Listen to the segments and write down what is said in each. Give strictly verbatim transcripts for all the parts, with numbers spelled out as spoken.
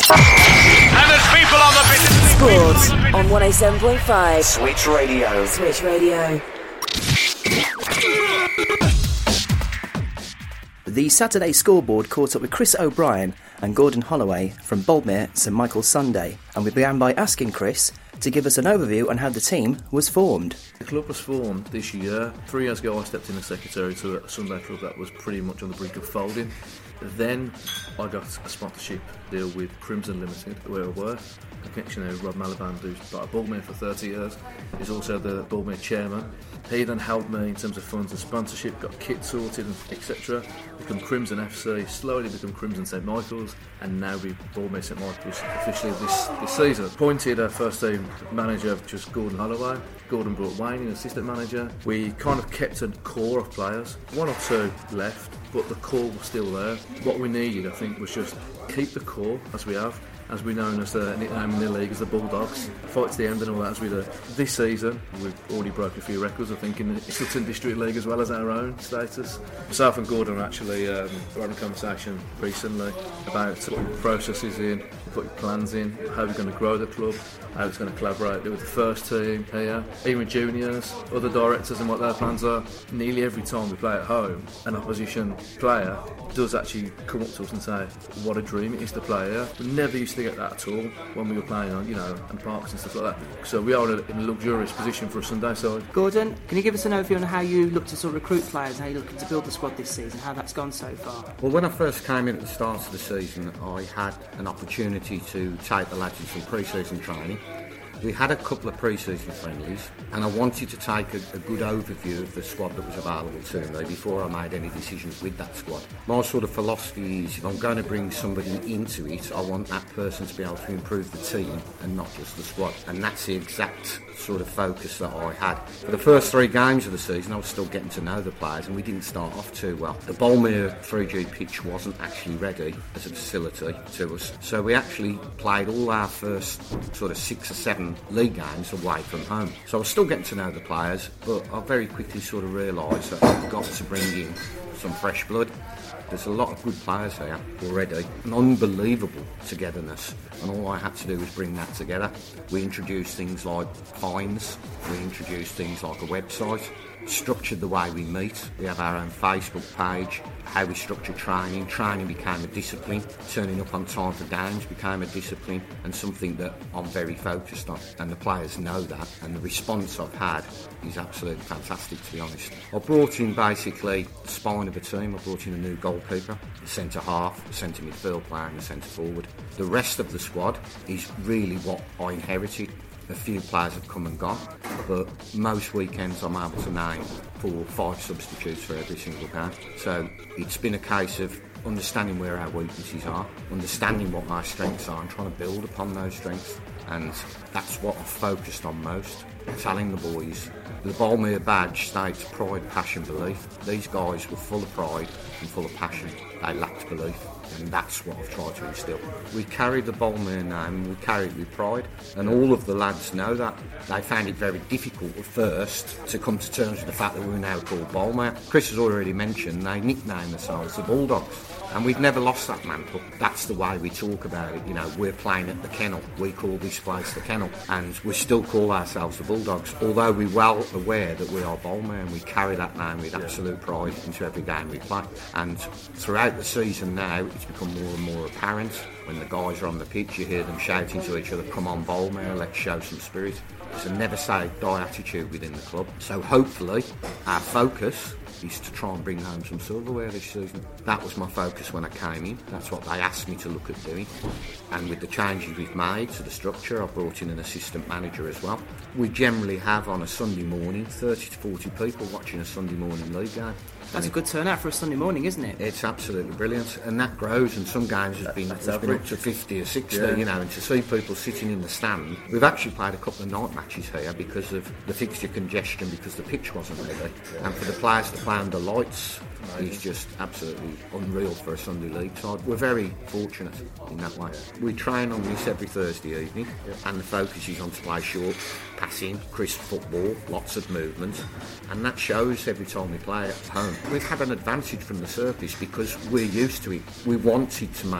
And there's people on the pitch. Sports on one oh seven point five. Switch Radio. Switch Radio. The Saturday scoreboard caught up with Chris O'Brien and Gordon Holloway from Boldmere St Michael's Sunday, and we began by asking Chris to give us an overview on how the team was formed. The club was formed this year. Three years ago I stepped in as secretary to a Sunday club that was pretty much on the brink of folding. Then I got a sponsorship deal with Crimson Limited, where I work. A connection there with Rob Maliband, who's been at Boldmere for thirty years. He's also the Boldmere chairman. He then helped me in terms of funds and sponsorship, got kit sorted, et cetera. Become Crimson F C, slowly become Crimson St Michael's, and now be Boldmere St Michael's officially this, this season. Appointed our first team manager, just Gordon Holloway. Gordon brought Wayne in, assistant manager. We kind of kept a core of players. One or two left, but the core was still there. What we needed, I think, was just keep the core as we have. As we're known as the nickname in the league as the Bulldogs, fight to the end and all that as we do. This season, we've already broke a few records, I think, in the Sutton District League as well as our own status. Myself and Gordon are actually um, having a conversation recently about putting processes in, putting plans in, how we're going to grow the club, how it's going to collaborate with the first team here, even juniors, other directors and what their plans are. Nearly every time we play at home, an opposition player does actually come up to us and say what a dream it is to play here. We never used to get that at all when we were playing on, you know, and parks and stuff like that. So we are in a, in a luxurious position for a Sunday side. Gordon, can you give us an overview on how you look to sort of recruit players, how you're looking to build the squad this season, how that's gone so far? Well, when I first came in at the start of the season, I had an opportunity to take the lads in some pre-season training. We had a couple of pre-season friendlies, and I wanted to take a, a good overview of the squad that was available to me before I made any decisions with that squad. My sort of philosophy is, if I'm going to bring somebody into it, I want that person to be able to improve the team and not just the squad. And that's the exact sort of focus that I had. For the first three games of the season, I was still getting to know the players, and we didn't start off too well. The Boldmere three G pitch wasn't actually ready as a facility to us, so we actually played all our first sort of six or seven league games away from home. So I was still getting to know the players, but I very quickly sort of realised that I've got to bring in some fresh blood. There's a lot of good players here already, an unbelievable togetherness, and all I had to do was bring that together. We introduced things like fines, we introduced things like a website, structured the way we meet. We have our own Facebook page, how we structure training. Training became a discipline. Turning up on time for games became a discipline, and something that I'm very focused on, and the players know that, and the response I've had is absolutely fantastic, to be honest. I brought in basically the spine of a team. I brought in a new goalkeeper, a centre half, a centre midfield player and a centre forward. The rest of the squad is really what I inherited. A few players have come and gone, but most weekends I'm able to name four or five substitutes for every single game. So it's been a case of understanding where our weaknesses are, understanding what our strengths are, and trying to build upon those strengths. And that's what I've focused on most. Telling the boys, the Boldmere badge states pride, passion, belief. These guys were full of pride and full of passion. They lacked belief, and that's what I've tried to instill. We carry the Boldmere name, we carry it with pride, and all of the lads know that. They found it very difficult at first to come to terms with the fact that we were now called Boldmere. Chris has already mentioned they nicknamed themselves the Bulldogs, and we've never lost that mantle. That's the way we talk about it. You know, we're playing at the Kennel. We call this place the Kennel, and we still call ourselves the Bulldogs, although we're well aware that we are Boldmere, and we carry that name with absolute pride into every game we play. And throughout the season now, it's become more and more apparent. When the guys are on the pitch, you hear them shouting to each other, "Come on Boldmere, let's show some spirit." There's a never say die attitude within the club. So hopefully our focus is to try and bring home some silverware this season. That was my focus when I came in. That's what they asked me to look at doing. And with the changes we've made to the structure, I brought in an assistant manager as well. We generally have on a Sunday morning thirty to forty people watching a Sunday morning league game. That's a good turnout for a Sunday morning, isn't it? It's absolutely brilliant, and that grows, and some games have been, has been up to fifty or sixty, yeah. You know, and to see people sitting in the stand. We've actually played a couple of night matches here because of the fixture congestion, because the pitch wasn't ready, yeah. And for the players to play under lights is just absolutely unreal for a Sunday league side. We're very fortunate in that way. We train on this every Thursday evening, yeah. And the focus is on to play short, passing, crisp football, lots of movement, and that shows every time we play at home. We've had an advantage from the surface because we're used to it. We wanted to make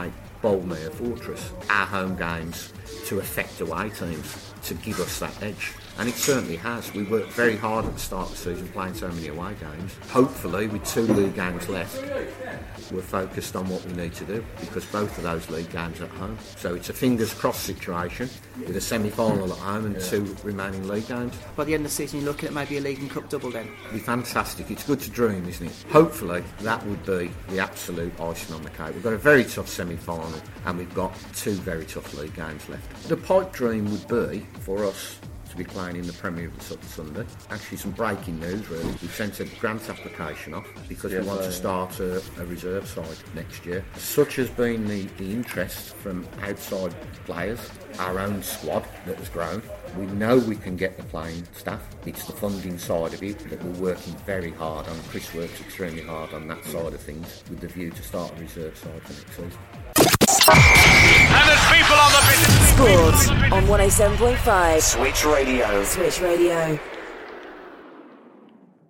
Boldmere Fortress, our home games to affect away teams, to give us that edge. And it certainly has. We worked very hard at the start of the season playing so many away games. Hopefully, with two league games left, we're focused on what we need to do, because both of those league games are at home. So it's a fingers crossed situation with a semi-final at home and two remaining league games. By the end of the season, you're looking at maybe a League and Cup double then? It'd be fantastic. It's good to dream, isn't it? Hopefully, that would be the absolute icing on the cake. We've got a very tough semi-final and we've got two very tough league games left. The pipe dream would be, for us, to be playing in the Premier League on Sunday. Actually, some breaking news really. We've sent a grant application off because yeah, we want uh, to start a, a reserve side next year. Such has been the, the interest from outside players, our own squad that has grown. We know we can get the playing staff. It's the funding side of it that we're working very hard on. Chris works extremely hard on that side of things with the view to start a reserve side for next season. And there's people on the pitch. Sports on one oh seven point five. Switch Radio. Switch Radio.